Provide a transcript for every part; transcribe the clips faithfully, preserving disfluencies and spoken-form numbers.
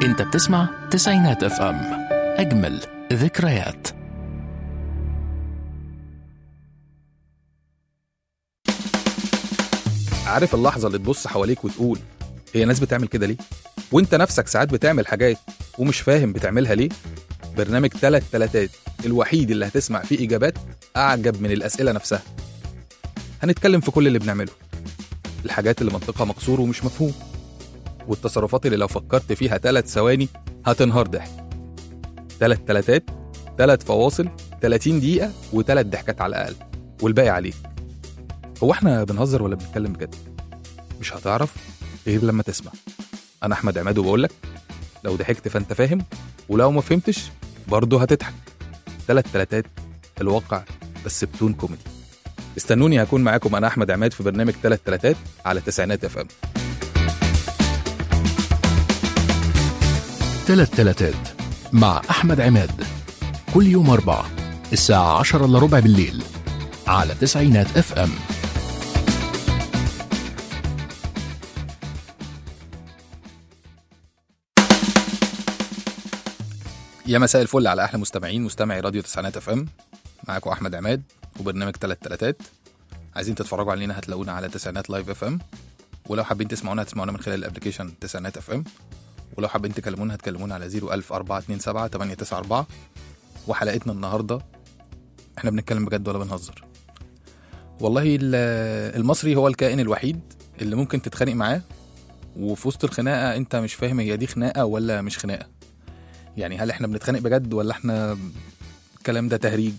انت بتسمع تسعينات اف ام، اجمل ذكريات. عارف اللحظة اللي تبص حواليك وتقول هي ناس بتعمل كده ليه؟ وانت نفسك ساعات بتعمل حاجات ومش فاهم بتعملها ليه؟ برنامج تلات تلاتات الوحيد اللي هتسمع فيه إجابات أعجب من الأسئلة نفسها. هنتكلم في كل اللي بنعمله، الحاجات اللي منطقها مكسور ومش مفهوم، والتصرفات اللي لو فكرت فيها تلات ثواني هتنهار ضحك. تلات تلاتات، تلات فواصل، تلاتين دقيقة وتلات ضحكات على الأقل، والباقي عليك. هو احنا بنهزر ولا بنتكلم بجد؟ مش هتعرف غير لما تسمع. أنا أحمد عماد وبقولك لو ضحكت فأنت فاهم، ولو ما فهمتش برضه هتضحك. تلات تلاتات الواقع بس بدون كوميدي. استنوني هكون معاكم أنا أحمد عماد في برنامج تلات تلاتات على تسعينات اف ام. تلات تلاتات مع أحمد عماد، كل يوم أربعة الساعة عشرة إلا ربع بالليل على تسعينات اف ام. يا مساء الفل على أحلى مستمعين مستمعي راديو تسعينات اف ام. معاكم أحمد عماد وبرنامج تلات تلاتات. عايزين تتفرجوا علينا هتلاقونا على تسعينات لايف اف ام، ولو حابين تسمعونا هتسمعونا من خلال الابليكيشن تسعينات اف ام، ولو حابين تكلمونا هتكلمونا على زيرو ألف أربعة اتنين سبعة تمانية تسعة أربعة. وحلقتنا النهاردة احنا بنتكلم بجد ولا بنهزر؟ والله المصري هو الكائن الوحيد اللي ممكن تتخانق معاه وفي وسط الخناقة انت مش فاهم هي دي خناقة ولا مش خناقة. يعني هل احنا بنتخانق بجد ولا احنا الكلام ده تهريج؟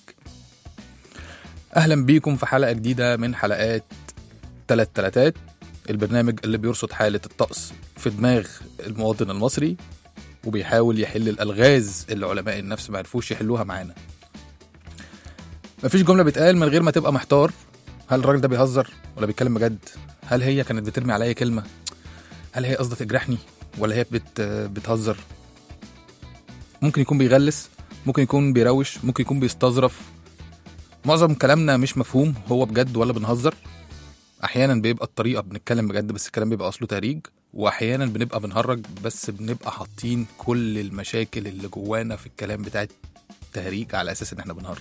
اهلا بيكم في حلقة جديدة من حلقات تلات تلاتات، البرنامج اللي بيرصد حالة الطقس في دماغ المواطن المصري وبيحاول يحل الألغاز اللي علماء النفس ما عرفوش يحلوها معانا. مفيش جملة بتقال من غير ما تبقى محتار، هل الراجل ده بيهزر ولا بيتكلم بجد؟ هل هي كانت بترمي عليا كلمة؟ هل هي قصدها تجرحني ولا هي بت بتهزر؟ ممكن يكون بيغلس، ممكن يكون بيروش، ممكن يكون بيستظرف. معظم كلامنا مش مفهوم هو بجد ولا بنهزر. احيانا بيبقى الطريقه بنتكلم بجد بس الكلام بيبقى اصله تهريج، واحيانا بنبقى بنهرج بس بنبقى حاطين كل المشاكل اللي جوانا في الكلام بتاع التهريج على اساس ان احنا بنهرج.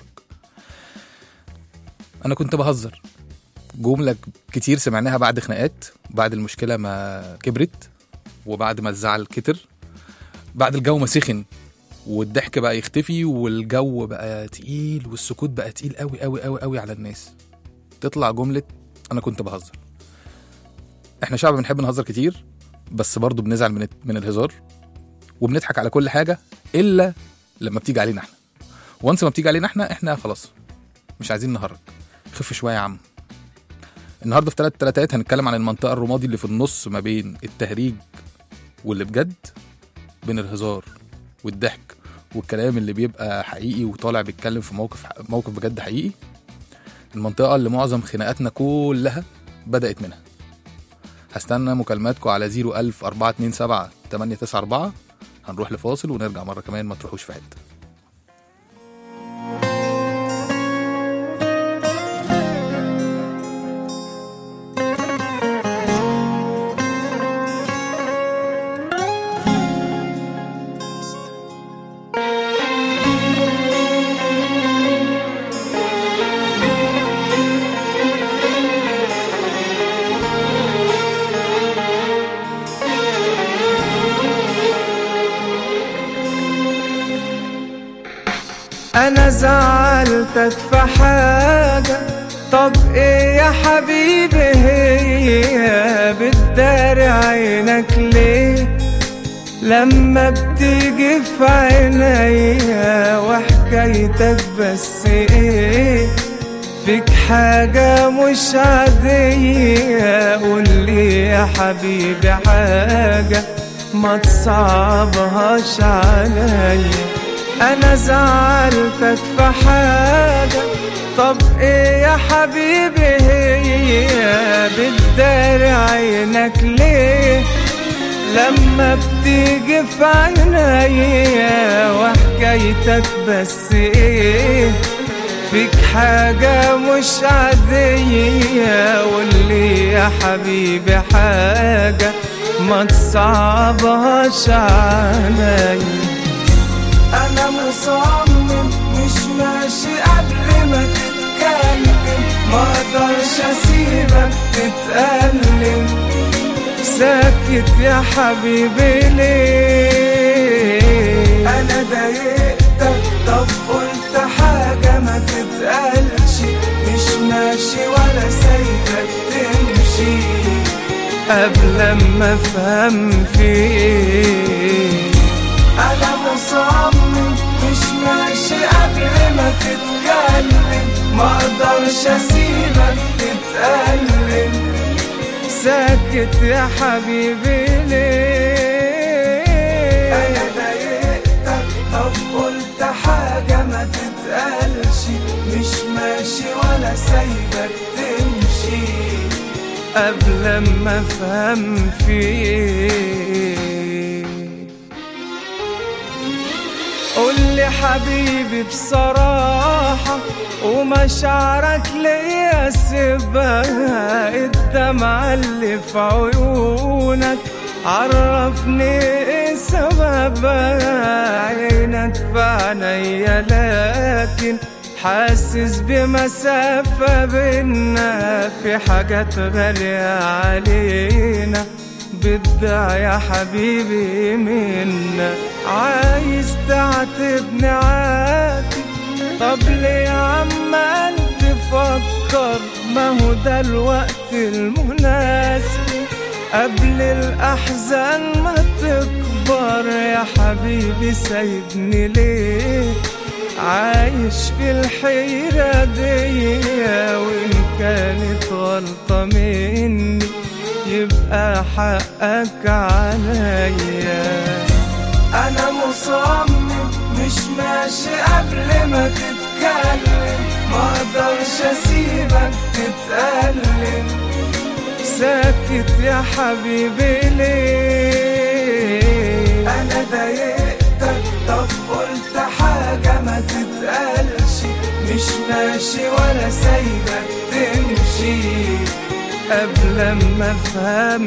انا كنت بهزر، جمله كتير سمعناها بعد خناقات، بعد المشكله ما كبرت، وبعد ما الزعل كتر، بعد الجو ما سخن والضحك بقى يختفي والجو بقى تقيل والسكوت بقى تقيل قوي قوي قوي قوي على الناس، تطلع جمله انا كنت بهزر. احنا شعب بنحب نهزر كتير بس برضو بنزعل من من الهزار، وبنضحك على كل حاجه الا لما بتيجي علينا احنا. وانس ما بتيجي علينا احنا احنا خلاص مش عايزين نهرج. خف شويه يا عم. النهارده في تلات تلاتات هنتكلم عن المنطقه الرمادي اللي في النص ما بين التهريج واللي بجد، بين الهزار والضحك والكلام اللي بيبقى حقيقي وطالع بيتكلم في موقف موقف بجد حقيقي. المنطقة اللي معظم خناقاتنا كلها بدأت منها. هستنى مكالماتكم على زيرو ألف أربعة اتنين سبعة تمانية تسعة أربعة. هنروح لفاصل ونرجع مرة كمان، ما تروحوش في حتة. أنا زعلتك في حاجة، طب إيه يا حبيبي هي بتداري عينك ليه؟ لما بتيجي في عينيا وحكايتك بس إيه؟ فيك حاجة مش عادية، قولي يا حبيبي حاجة ما تصعبهاش عليا. أنا زعلتك في حاجة، طب إيه يا حبيبي هي بتداري عينك ليه؟ لما بتيجي في عينيا وحكايتك بس إيه؟ فيك حاجة مش عادية، قولي يا حبيبي حاجة ما تصعبهاش عليا. أنا مصمم مش ماشي قبل ما تتكلم، ما اقدرش اسيبك تتألم. ساكت يا حبيبي ليه؟ أنا ضايقتك طب قلت حاجة ما تتقالش، مش ماشي ولا سايبك تمشي قبل ما افهم فيك. أنا مصمم مش ماشي قبل ما تتكلم، ما اقدرش اسيبك تتألم. ساكت يا حبيبي ليه؟ أنا ضايقتك طب قلت حاجة ما تتقالش، مش ماشي ولا سايبك تمشي قبل ما افهم فيك. قولي حبيبي بصراحة ومشاعرك ليا سيبها، الدمعة اللي في عيونك عرفني ايه سببها. عينك في عينيا لكن حاسس بمسافة بينا، في حاجات غالية علينا بدها يا حبيبي منا. عايز تعاتبني عاتب، طب ليه عمال تفكر؟ ما هو ده الوقت المناسب قبل الأحزان ما تكبر. يا حبيبي سايبني ليه عايش في الحيرة دي؟ وإن كانت غلطة مني يبقى حقك عليا. أنا مصمم مش ماشي قبل ما تتكلم، ما اقدرش اسيبك تتألم. ساكت يا حبيبي ليه؟ أنا ضايقتك طب قلت حاجة ما تتقالش، مش ماشي ولا سايبك تمشي قبل ما افهم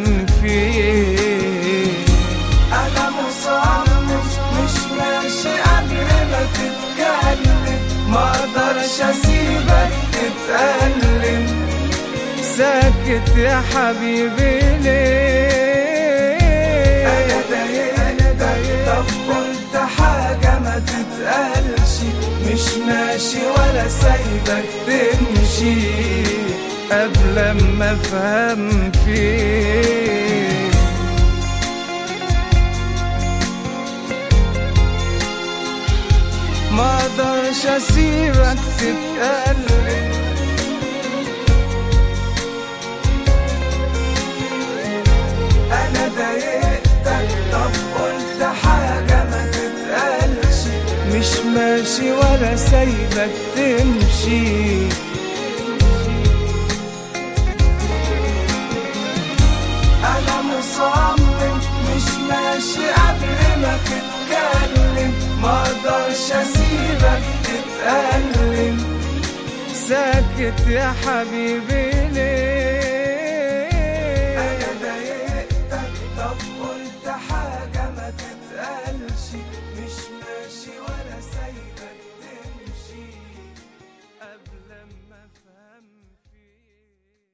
فيك. أنا مصمم مش ماشي قبل ما تتكلم، ما اقدرش اسيبك تتألم. ساكت يا حبيبي ليه؟ أنا ضايقتك طب قلت حاجة ما تتقالش، مش ماشي ولا سايبك تمشي قبل ما افهم فيك. ما اقدرش اسيبك تتألم. انا ضايقتك طب قلت حاجة ما تتقالش، مش ماشي ولا سايبك تمشي. أنا مصمم مش ماشي قبل ما تتكلم، ما اقدرش اسيبك تتألم. ساكت يا حبيبي ليه؟ أنا ضايقتك طب قلت حاجة ما تتقالش، مش ماشي ولا سايبك تمشي قبل ما افهم فيك.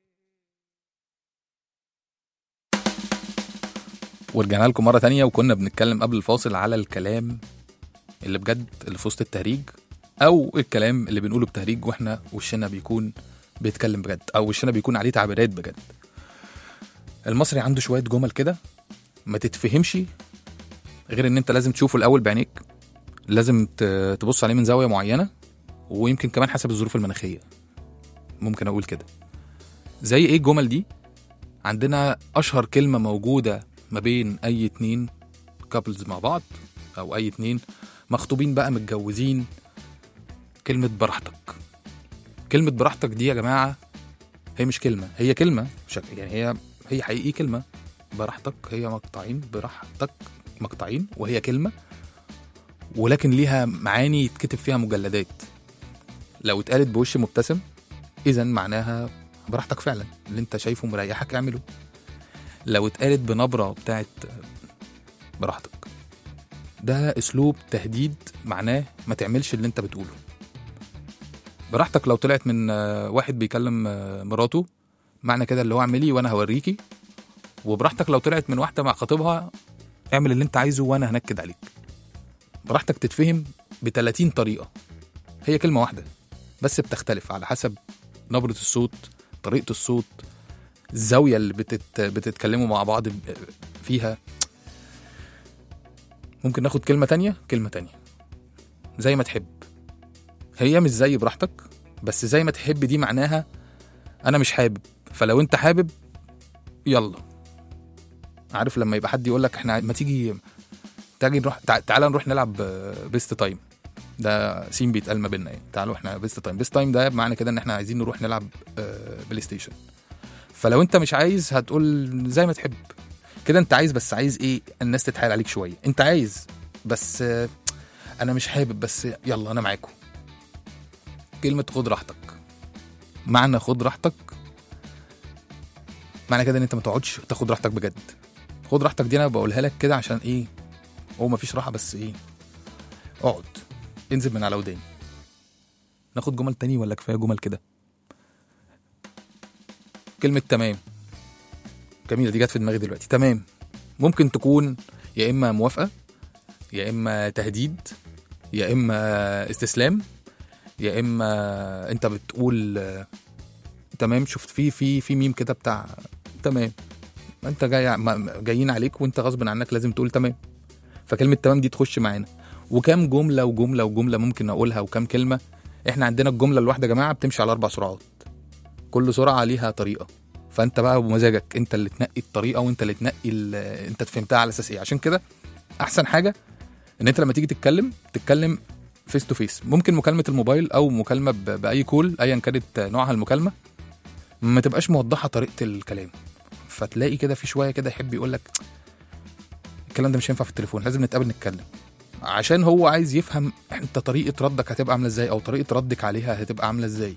ورجعنا لكم مرة تانية، وكنا بنتكلم قبل الفاصل على الكلام اللي بجد اللي في وسط التهريج، أو الكلام اللي بنقوله بتهريج واحنا وشنا بيكون بيتكلم بجد، أو وشنا بيكون عليه تعبيرات بجد. المصري عنده شوية جمل كده ما تتفهمش غير ان انت لازم تشوفه الأول بعينيك، لازم تبص عليه من زاوية معينة، ويمكن كمان حسب الظروف المناخية، ممكن أقول كده. زي ايه الجمل دي؟ عندنا أشهر كلمة موجودة ما بين أي اتنين كابلز مع بعض، أو أي اتنين مخطوبين بقى متجوزين، كلمة براحتك. كلمة براحتك دي يا جماعة هي مش كلمة، هي كلمة يعني، هي هي حقيقي كلمة. براحتك هي مقطعين، براحتك مقطعين، وهي كلمة، ولكن ليها معاني يتكتب فيها مجلدات. لو اتقالت بوش مبتسم اذا معناها براحتك فعلا، اللي انت شايفه مريحك اعمله. لو اتقالت بنبرة بتاعت براحتك، ده اسلوب تهديد، معناه ما تعملش اللي انت بتقوله. براحتك لو طلعت من واحد بيكلم مراته، معنى كده اللي هو اعملي وانا هوريكي. وبراحتك لو طلعت من واحدة مع خطيبها، اعمل اللي انت عايزه وانا هنكد عليك. براحتك تتفهم بتلاتين طريقة، هي كلمة واحدة بس بتختلف على حسب نبرة الصوت، طريقة الصوت، الزاوية اللي بتت... بتتكلموا مع بعض فيها. ممكن ناخد كلمة تانية كلمة تانية زي ما تحب. هي مش زي براحتك، بس زي ما تحب دي معناها أنا مش حابب، فلو أنت حابب يلا. عارف لما يبقى حد يقولك احنا ما تيجي تاجي نروح تع... تعالى نروح نلعب بيست تايم، ده سين بيتقال ما بيننا يعني، تعالوا احنا بيست تايم. بيست تايم ده معنى كده ان احنا عايزين نروح نلعب بلاي ستيشن. فلو انت مش عايز هتقول زي ما تحب كده. انت عايز بس عايز ايه؟ الناس تتحايل عليك شويه. انت عايز بس انا مش حابب، بس يلا انا معاكم. كلمه خد راحتك، معنى خد راحتك معنى كده ان انت ما تقعدش تاخد راحتك بجد. خد راحتك دي انا بقولها لك كده عشان ايه؟ هو مفيش راحه، بس ايه، اقعد انزل من على وداني. ناخد جمل تاني ولا كفايه جمل كده؟ كلمه تمام جميله دي، جت في دماغي دلوقتي. تمام ممكن تكون يا اما موافقه، يا اما تهديد، يا اما استسلام، يا اما انت بتقول آه تمام. شفت في في في ميم كده بتاع تمام، انت جاي جايين عليك وانت غصب عنك لازم تقول تمام. فكلمه تمام دي تخش معانا. وكم جمله وجمله وجمله ممكن اقولها، وكم كلمه. احنا عندنا الجمله الواحده يا جماعه بتمشي على اربع سرعات، كل سرعه ليها طريقه. فانت بقى بمزاجك انت اللي تنقي الطريقه، وانت اللي تنقي انت فهمتها على اساس ايه. عشان كده احسن حاجه ان انت لما تيجي تتكلم تتكلم فيس تو فيس. ممكن مكالمه الموبايل او مكالمه باي كول ايا كانت نوعها المكالمه، ما تبقاش موضحه طريقه الكلام. فتلاقي كده في شويه كده يحب يقول لك الكلام ده مش هينفع في التليفون، لازم نتقابل نتكلم، عشان هو عايز يفهم انت طريقه ردك هتبقى عامله ازاي، او طريقه ردك عليها هتبقى عامله ازاي.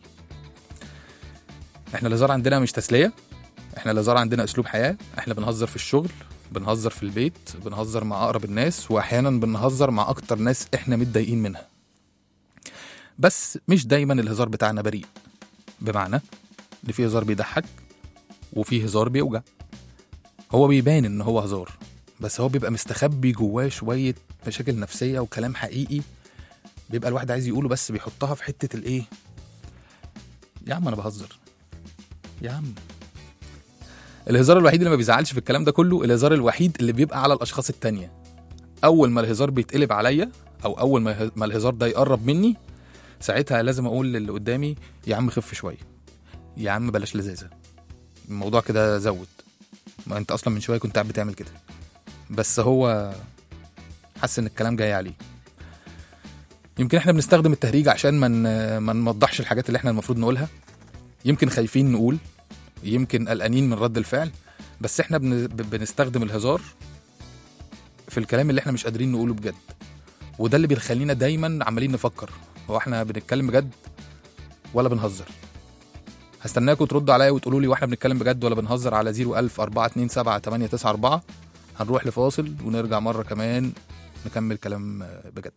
احنا الهزار عندنا مش تسليه، احنا الهزار عندنا اسلوب حياه. احنا بنهزر في الشغل، بنهزر في البيت، بنهزر مع اقرب الناس، واحيانا بنهزر مع اكتر ناس احنا متضايقين منها. بس مش دايما الهزار بتاعنا بريء، بمعنى ان في هزار بيضحك وفي هزار بيوجع. هو بيبان ان هو هزار، بس هو بيبقى مستخبي جواه شويه مشاكل نفسيه وكلام حقيقي بيبقى الواحد عايز يقوله، بس بيحطها في حته الايه، يا عم انا بهزر يا عم. الهزار الوحيد اللي ما بيزعلش في الكلام ده كله، الهزار الوحيد اللي بيبقى على الاشخاص التانية. اول ما الهزار بيتقلب عليا، او اول ما الهزار ده يقرب مني، ساعتها لازم اقول للي قدامي يا عم خف شويه، يا عم بلاش لذاذه، الموضوع كده زود، ما انت اصلا من شويه كنت قاعد بتعمل كده. بس هو حس ان الكلام جاي عليه. يمكن احنا بنستخدم التهريج عشان ما ما نوضحش الحاجات اللي احنا المفروض نقولها، يمكن خايفين نقول، يمكن قلقانين من رد الفعل، بس احنا بنستخدم الهزار في الكلام اللي احنا مش قادرين نقوله بجد. وده اللي بيخلينا دايما عمالين نفكر هو احنا بنتكلم بجد ولا بنهزر. هستناكم تردوا عليا وتقولوا لي واحنا بنتكلم بجد ولا بنهزر على صفر ألف أربعة اتنين سبعة تمانية تسعة أربعة. هنروح لفاصل ونرجع مرة كمان نكمل كلام بجد.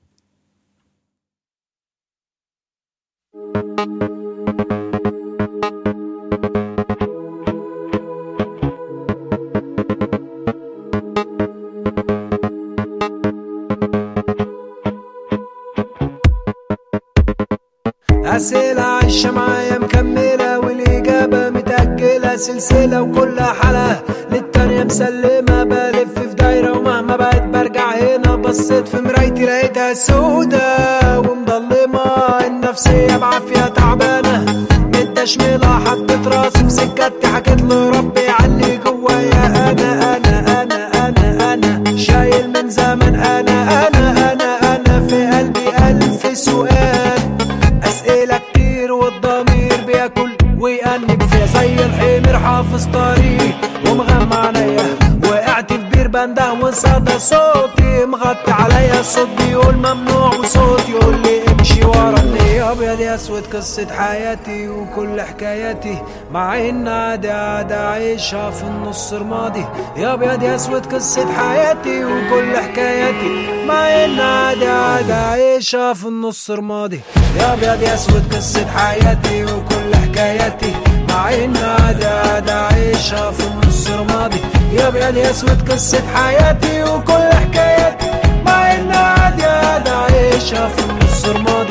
أسئلة عايشة معايا مكملة، والإجابة متأجلة سلسلة، وكل حلقة للتانية مسلمة. بلف في دايرة ومهما بقيت برجع هنا، بصيت في مرايتي لقيتها سودة ومضلمة. النفسية بعافية تعبانة متشملة، حطيت راسي في سكتي حكيت لربي علي جوايا. أنا أنا أنا أنا أنا شايل من زمن، أنا أنا أنا أنا في قلبي ألف سؤال. أسئلة كتير والضمير بياكل ويأنب فيها، زي الحمير حافظ طريق ومغمى عليا. وقعت في بير بنده وصدى صوتي مغطي عليا، الصوت بيقول ممنوع وصوت يقول لي امشي ورا النية. يا ابيض يا اسود قصة حياتي وكل حكاياتي، مع ان عادي عادي عايشها في النص رمادي. يا ابيض يا اسود قصة حياتي وكل حكاياتي، مع ان عادي عادي عايشها في النص رمادي. يا ابيض يا اسود قصة حياتي وكل حكاياتي، مع ان عادي عادي عايشها في النص رمادي. يا ابيض يا اسود قصة حياتي وكل حكاياتي، مع ان عادي عادي عايشها في النص رمادي.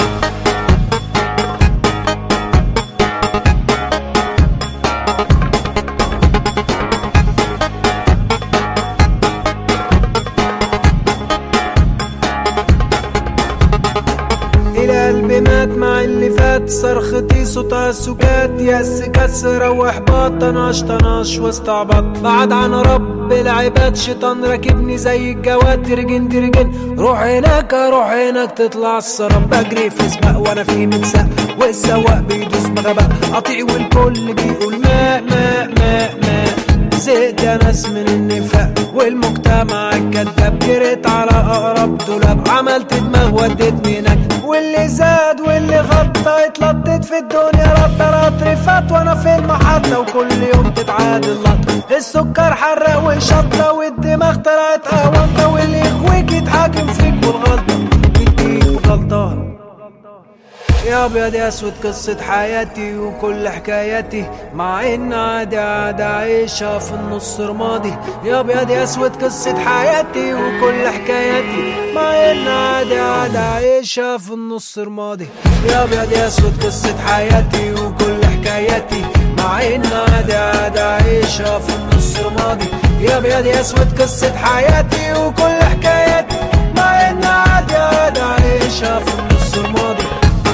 قلبي مات مع اللي فات، صرختي صوتها السكات، يأس كسر واحباط، طناش طناش واستعبط. بعد عن رب العباد شيطان راكبني زي الجواد، ترجن ترجن روح هناك روح هناك تطلع السراب. بجري في سباق وانا في متساق، والسواق بيدوس بغباء، قطيع والكل بيقول ماء ماء ماء ماء. زهقت يا ناس من النفاق والمجتمع الكذاب، جريت على اقرب دولاب، عملت دماغ وديتني هناك. واللي زاد واللي غطى اتلطت في الدنيا رطة رطر فات، وانا في المحطة وكل يوم تتعادل لطة. السكر حرق وشطة والدماغ طلعت قهوة، واللي يخويك يتحاكم فيك والغلطة يديك غلطان. يا ابيض يا اسود قصة حياتي وكل حكاياتي، مع ان عادي عادي عايشها في النص رمادي. يا ابيض يا اسود قصة حياتي وكل حكاياتي، مع ان عادي عادي عايشها في النص رمادي. يا ابيض يا اسود قصة حياتي وكل حكاياتي، مع ان عادي عادي عايشها في النص رمادي. يا ابيض يا اسود قصة حياتي وكل حكاياتي، مع ان عادي عادي عايشها في النص رمادي.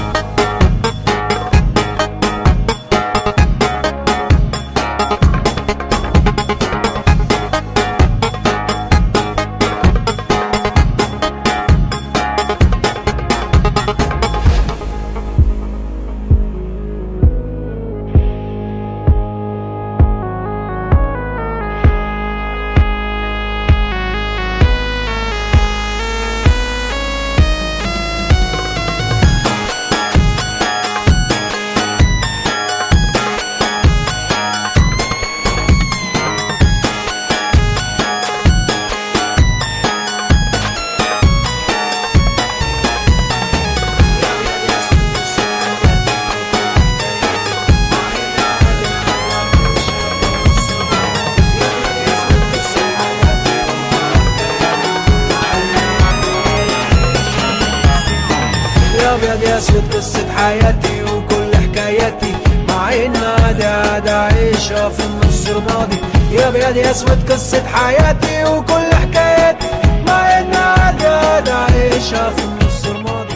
ابيض يا اسود قصة حياتي وكل حكاياتي، مع ان عادي عادي عايشها في النص رمادي. يا ابيض يا اسود قصة حياتي وكل حكاياتي، مع ان عادي عادي عايشها في النص رمادي.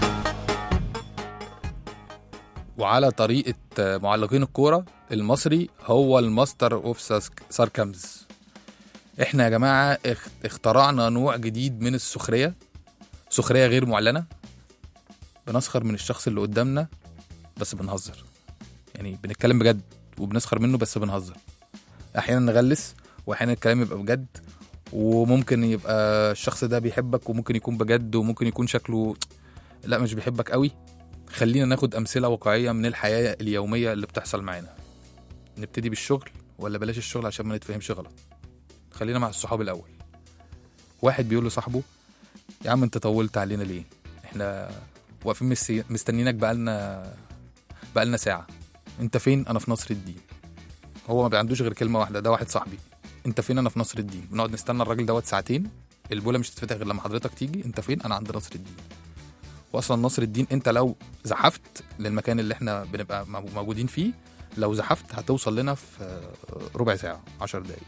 وعلى طريقة معلقين الكورة، المصري هو الماستر اوف ساركامز. احنا يا جماعة اخترعنا نوع جديد من السخرية، سخرية غير معلنة. بنسخر من الشخص اللي قدامنا بس بنهزر، يعني بنتكلم بجد وبنسخر منه بس بنهزر. احيانا نغلس واحيانا الكلام يبقى بجد، وممكن يبقى الشخص ده بيحبك وممكن يكون بجد، وممكن يكون شكله لا مش بيحبك قوي. خلينا ناخد امثله واقعيه من الحياه اليوميه اللي بتحصل معانا. نبتدي بالشغل ولا بلاش الشغل عشان ما نتفهمش غلط؟ خلينا مع الصحاب الاول. واحد بيقول لصاحبه يا عم انت طولت علينا ليه؟ احنا واقفين مستنينك بقالنا بقالنا ساعه. انت فين؟ انا في نصر الدين. هو ما عندوش غير كلمه واحده، ده واحد صاحبي. انت فين؟ انا في نصر الدين. بنقعد نستنى الراجل دوت ساعتين، البوله مش هتتفتح غير لما حضرتك تيجي. انت فين؟ انا عند نصر الدين. واصلا نصر الدين انت لو زحفت للمكان اللي احنا بنبقى موجودين فيه، لو زحفت هتوصل لنا في ربع ساعه عشر دقايق.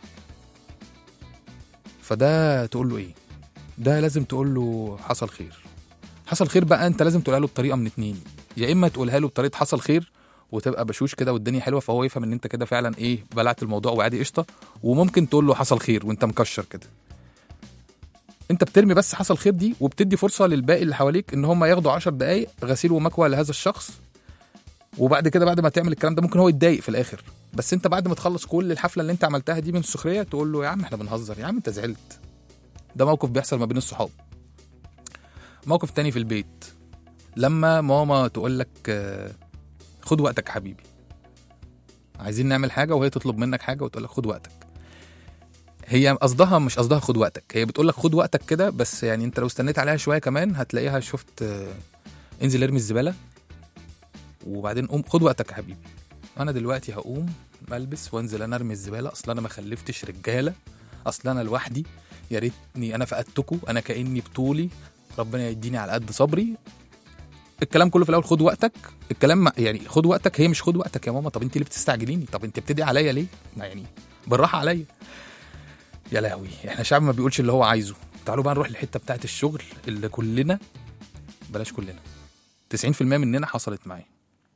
فده تقول له ايه؟ ده لازم تقول له حصل خير. حصل خير بقى انت لازم تقولها له بطريقه من اتنين. يا اما تقولها له بطريقه حصل خير وتبقى بشوش كده والدنيا حلوه، فهو يفهم ان انت كده فعلا ايه بلعت الموضوع وعادي قشطه. وممكن تقول له حصل خير وانت مكشر كده. انت بترمي بس حصل خير دي، وبتدي فرصه للباقي اللي حواليك ان هم ياخدوا عشر دقايق غسيل ومكوى لهذا الشخص. وبعد كده بعد ما تعمل الكلام ده ممكن هو يتضايق في الاخر، بس انت بعد ما تخلص كل الحفله اللي انت عملتها دي من السخريه تقول له يا عم احنا بنهزر، يا عم انت زعلت. ده موقف بيحصل ما بين الصحاب. موقف تاني في البيت. لما ماما تقول لك خد وقتك حبيبي، عايزين نعمل حاجه وهي تطلب منك حاجه وتقول لك خد وقتك. هي قصدها مش قصدها خد وقتك، هي بتقول لك خد وقتك كده بس، يعني انت لو استنيت عليها شويه كمان هتلاقيها شفت انزل ارمي الزباله وبعدين قوم خد وقتك يا حبيبي. انا دلوقتي هقوم ملبس وانزل انا ارمي الزباله، اصل انا ما خلفتش رجاله، اصل انا لوحدي، يا ريتني انا فقدتكم، انا كاني بطولي، ربنا يديني على قد صبري. الكلام كله في الاول خد وقتك. الكلام يعني خد وقتك، هي مش خد وقتك يا ماما، طب انت اللي بتستعجليني، طب انت بتدعي عليا ليه؟ ما يعني بالراحه عليا. يا لهوي، احنا شعب ما بيقولش اللي هو عايزه. تعالوا بقى نروح للحته بتاعه الشغل اللي كلنا، بلاش كلنا، تسعين في المية مننا حصلت معايا.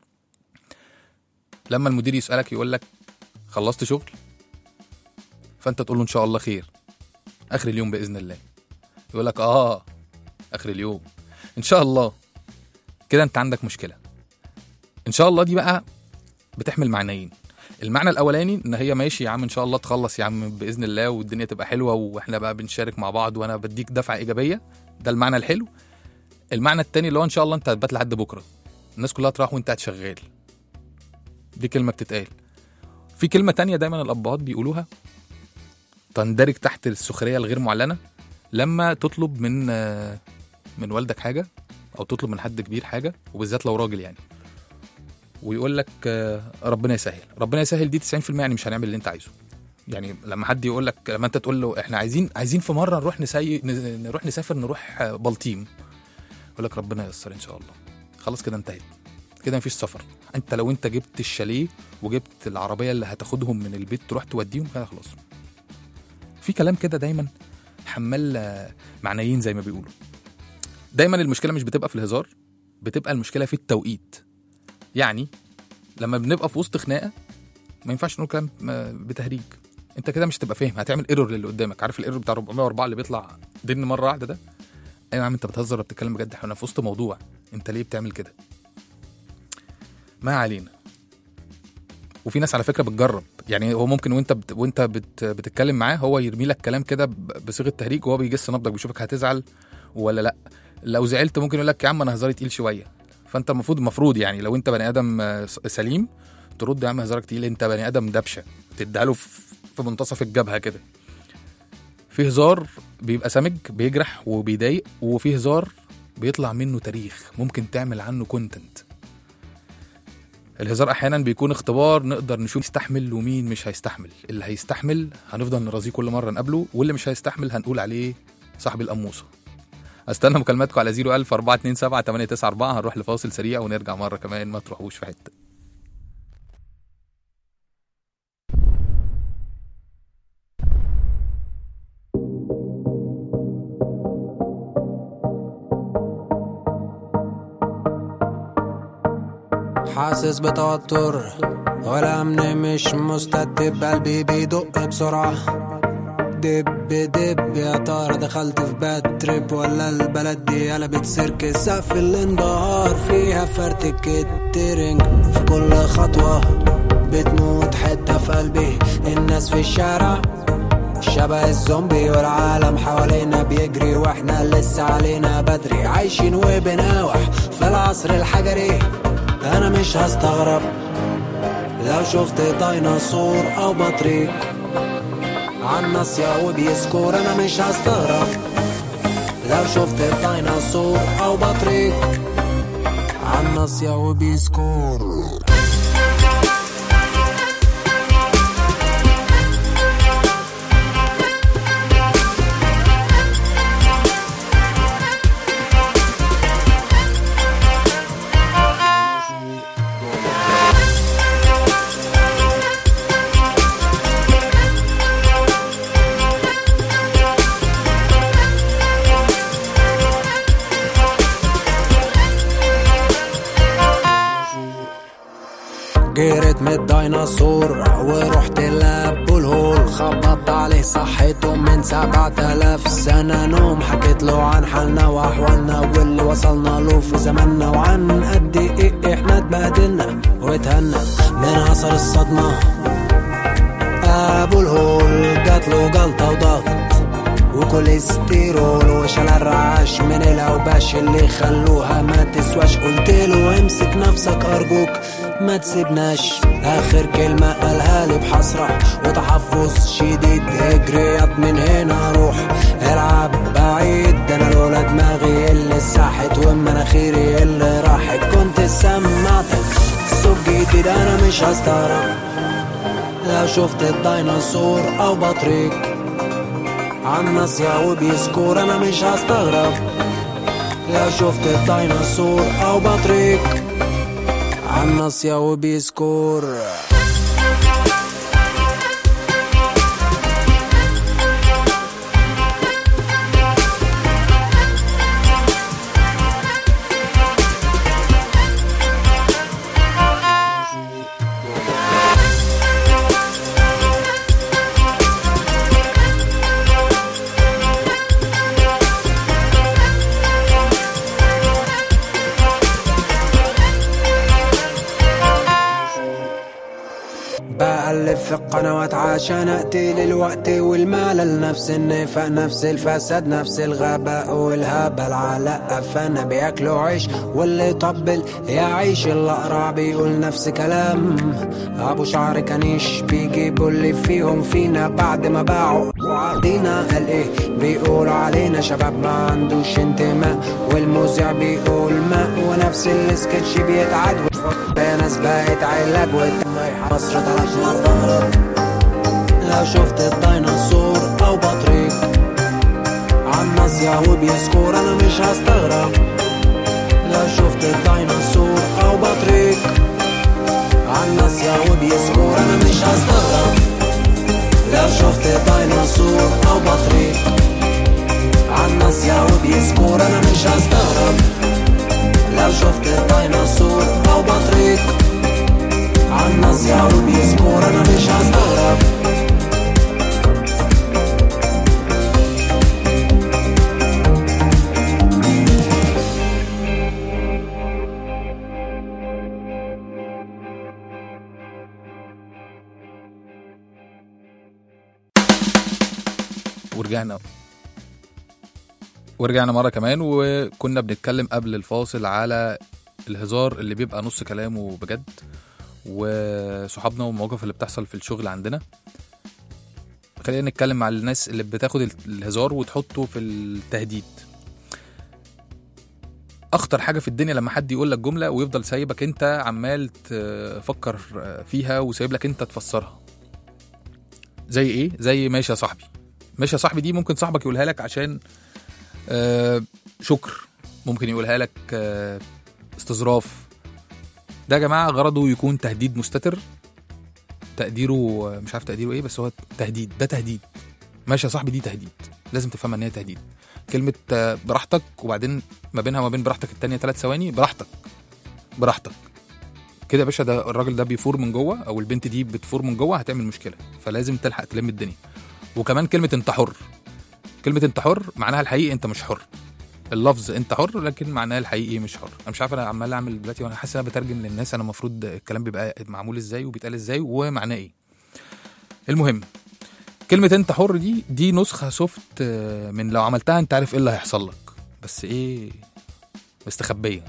لما المدير يسالك يقول لك خلصت شغل، فانت تقول له ان شاء الله خير، اخر اليوم باذن الله. يقول لك اه اخر اليوم ان شاء الله، كده انت عندك مشكله. ان شاء الله دي بقى بتحمل معنيين. المعنى الاولاني ان هي ماشي يا عم ان شاء الله تخلص يا عم باذن الله والدنيا تبقى حلوه واحنا بقى بنشارك مع بعض وانا بديك دفعه ايجابيه، ده المعنى الحلو. المعنى التاني اللي هو ان شاء الله انت هتبات لحد بكره، الناس كلها تروح وانت قاعد شغال. دي كلمه بتتقال. في كلمه تانية دايما الابهات بيقولوها تندرج تحت السخريه الغير معلنه، لما تطلب من من والدك حاجه او تطلب من حد كبير حاجه، وبالذات لو راجل يعني، ويقول لك ربنا يسهل. ربنا يسهل دي تسعين في المية يعني مش هنعمل اللي انت عايزه. يعني لما حد يقول لك، لما انت تقول له احنا عايزين عايزين في مره نروح نسي... نروح نسافر نروح بلطيم، يقول لك ربنا ييسر ان شاء الله. خلاص كده انتهت، كده مفيش سفر. انت لو انت جبت الشاليه وجبت العربيه اللي هتاخدهم من البيت تروح توديهم كده خلاص. في كلام كده دايما حمال معنيين زي ما بيقولوا. دايما المشكله مش بتبقى في الهزار، بتبقى المشكله في التوقيت. يعني لما بنبقى في وسط خناقه ما ينفعش نقول كلام بتهريج، انت كده مش تبقى فاهم، هتعمل ايرور للي قدامك. عارف الايرور بتاع أربعمية وأربعة اللي بيطلع دين مره واحده ده؟ ايوه يا عم انت بتهزر ولا بتتكلم بجد؟ احنا في وسط موضوع، انت ليه بتعمل كده؟ ما علينا. وفي ناس على فكره بتجرب، يعني هو ممكن وانت بت... وانت بت... بتتكلم معاه هو يرمي لك كلام كده بصيغه تهريج وهو بيجس نبضك، بيشوفك هتزعل ولا لا. لو زعلت ممكن يقول لك يا عم انا هزاري تقيل شويه، فانت المفروض المفروض يعني لو انت بني ادم سليم ترد يا عم هزارك تقيل، انت بني ادم دبشه، تديها له في منتصف الجبهه كده. في هزار بيبقى سمج بيجرح وبيضايق، وفي هزار بيطلع منه تاريخ ممكن تعمل عنه كونتنت. الهزار احيانا بيكون اختبار نقدر نشوف يستحمل ومين مش هيستحمل. اللي هيستحمل هنفضل نرازيه كل مره نقابله، واللي مش هيستحمل هنقول عليه صاحب القموصه. استنى مكالماتكم على صفر ألف أربعة اتنين سبعة تمانية تسعة أربعة. هنروح لفاصل سريع ونرجع مره كمان، ما تروحوش في حته. حاسس بتوتر والأمن مش مستتب، قلبي بيدق بسرعة دب دب. يا ترى دخلت في باد تريب ولا البلد دي قلبت سيرك؟ سقف الانبهار فيها فرتك الترنج، في كل خطوة بتموت حتة في قلبي. الناس في الشارع شبه الزومبي، والعالم حوالينا بيجري واحنا لسه علينا بدري. عايشين وبناوح في العصر الحجري. انا مش هستغرب لو شفت ديناصور او بطريق عالناصية وبيسكور. انا مش هستغرب لو شفت ديناصور او بطريق عالناصية وبيسكور. جريت من الديناصور ورحت لابو الهول، خبطت عليه صحيته من سبعة آلاف سنة نوم. حكيت له عن حالنا واحوالنا واللي وصلنا له في زماننا، وعن قد ايه احنا اتبهدلنا واتهنا من اثر الصدمة. ابو الهول جات له جلطة وضغط كوليسترول وشال الرعاش من الاوباش اللي خلوها ما تسواش. قلتله امسك نفسك ارجوك ما تسيبناش. اخر كلمة قالها لي بحسرة وتحفظ شديد، اجريات من هنا روح العب بعيد. ده انا لولا دماغي اللي ساحت ومناخيري اللي راحت كنت سمعتك صوت جديد. انا مش هستغرب لو شفت الديناصور او بطريق عالناصية وبيسكور. انا مش هستغرب لو شفت الديناصور او بطريق عالناصية وبيسكور. بألف في القنوات عشان اقتل الوقت والملل. نفس النفاق نفس الفساد نفس الغباء والهبل على قفانا بياكلوا عيش واللي طبل يعيش. الأقرع بيقول نفس كلام أبو شعر كنيش بيجيبوا اللي فيهم فينا بعد ما باعوا وعطينا. قال ايه بيقولوا علينا شباب ما عندوش انتماء والمذيع بيقول ماء ونفس السكتش بيتعاد ناس بقت علاج والتميح مصر طلعت مستغرب لو شفت الديناصور او بطريق عالناصية وبيسكور. انا مش هستغرب لو شفت الديناصور او بطريق عالناصية وبيسكور. انا مش هستغرب لو شفت الديناصور او بطريق عالناصية وبيسكور. انا مش هستغرب لو شفت الديناصور او بطريق عالناصية وبيسكور. انا مش هستغرب ورجعنا ورجعنا مرة كمان، وكنا بنتكلم قبل الفاصل على الهزار اللي بيبقى نص كلامه بجد وصحابنا والمواقف اللي بتحصل في الشغل عندنا. خلينا نتكلم مع الناس اللي بتاخد الهزار وتحطه في التهديد. اخطر حاجة في الدنيا لما حد يقول لك جملة ويفضل سايبك انت عمال تفكر فيها وسايب لك انت تفسرها. زي ايه؟ زي ماشي يا صاحبي. ماشي يا صاحبي دي ممكن صاحبك يقولها لك عشان آه شكر، ممكن يقولها لك آه استظراف. ده يا جماعة غرضه يكون تهديد مستتر، تقديره مش عارف تقديره ايه بس هو تهديد. ده تهديد. ماشي يا صاحبي دي تهديد، لازم تفهم ان هي تهديد. كلمة آه براحتك وبعدين ما بينها وما بين براحتك التانية ثلاث ثواني. براحتك براحتك كده يا باشا. ده الراجل ده بيفور من جوه او البنت دي بتفور من جوه، هتعمل مشكلة، فلازم تلحق تلم الدنيا. وكمان كلمة انت حر، كلمة انت حر معناها الحقيقي انت مش حر. اللفظ انت حر لكن معناها الحقيقي مش حر. انا مش عارف انا عمال اعمل دلوقتي وانا حاسس ان انا بترجم للناس انا المفروض الكلام بيبقى معمول ازاي وبيتقال ازاي ومعناه ايه. المهم كلمة انت حر دي دي نسخة سوفت من لو عملتها انت عارف ايه اللي هيحصل لك، بس ايه مستخبية.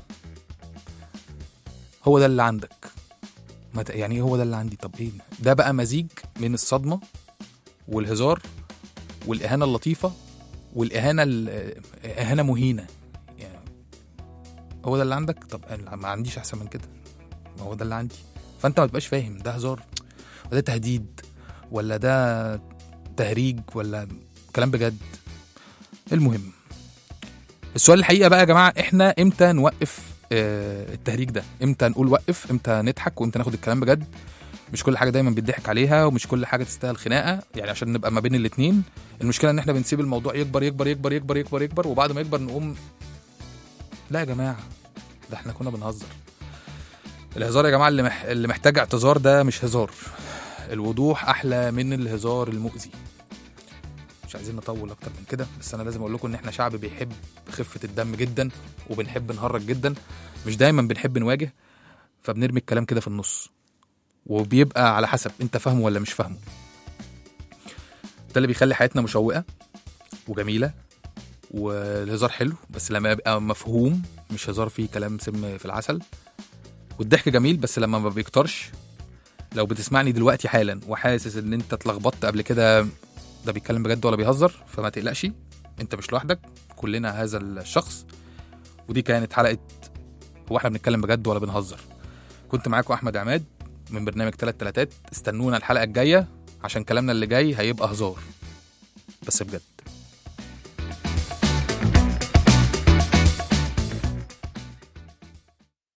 هو ده اللي عندك يعني ايه هو ده اللي عندي؟ طب ايه ده بقى؟ مزيج من الصدمة والهزار والإهانة اللطيفة والإهانة الإهانة مهينة. يعني هو ده اللي عندك؟ طب ما عنديش أحسن من كده، ما هو ده اللي عندي. فأنت ما تبقاش فاهم ده هزار ولا ده تهديد ولا ده تهريج ولا كلام بجد. المهم السؤال الحقيقة بقى يا جماعة، إحنا إمتى نوقف التهريج ده؟ إمتى نقول وقف؟ إمتى نضحك وإمتى ناخد الكلام بجد؟ مش كل حاجة دايما بيضحك عليها ومش كل حاجة تستاهل خناقة، يعني عشان نبقى ما بين الاتنين. المشكلة ان احنا بنسيب الموضوع يكبر يكبر يكبر يكبر يكبر يكبر وبعد ما يكبر نقوم لا يا جماعة ده احنا كنا بنهزر. الهزار يا جماعة اللي, مح... اللي محتاج اعتذار ده مش هزار. الوضوح احلى من الهزار المؤذي. مش عايزين نطول اكتر من كده، بس انا لازم اقول لكم ان احنا شعب بيحب خفة الدم جدا وبنحب نهرج جدا، مش دايما بنحب نواجه، فبنرمي الكلام كده في النص وبيبقى على حسب انت فاهمه ولا مش فاهمه. ده اللي بيخلي حياتنا مشوقة وجميله والهزار حلو، بس لما يبقى مفهوم، مش هزار فيه كلام سم في العسل. والضحك جميل بس لما ما بيكترش. لو بتسمعني دلوقتي حالا وحاسس ان انت اتلخبطت قبل كده ده بيتكلم بجد ولا بيهزر، فما تقلقش، انت مش لوحدك، كلنا هذا الشخص. ودي كانت حلقه هو احنا بنتكلم بجد ولا بنهزر. كنت معاكم احمد عماد من برنامج تلات تلاتات. استنونا الحلقه الجايه عشان كلامنا اللي جاي هيبقى هزار بس بجد.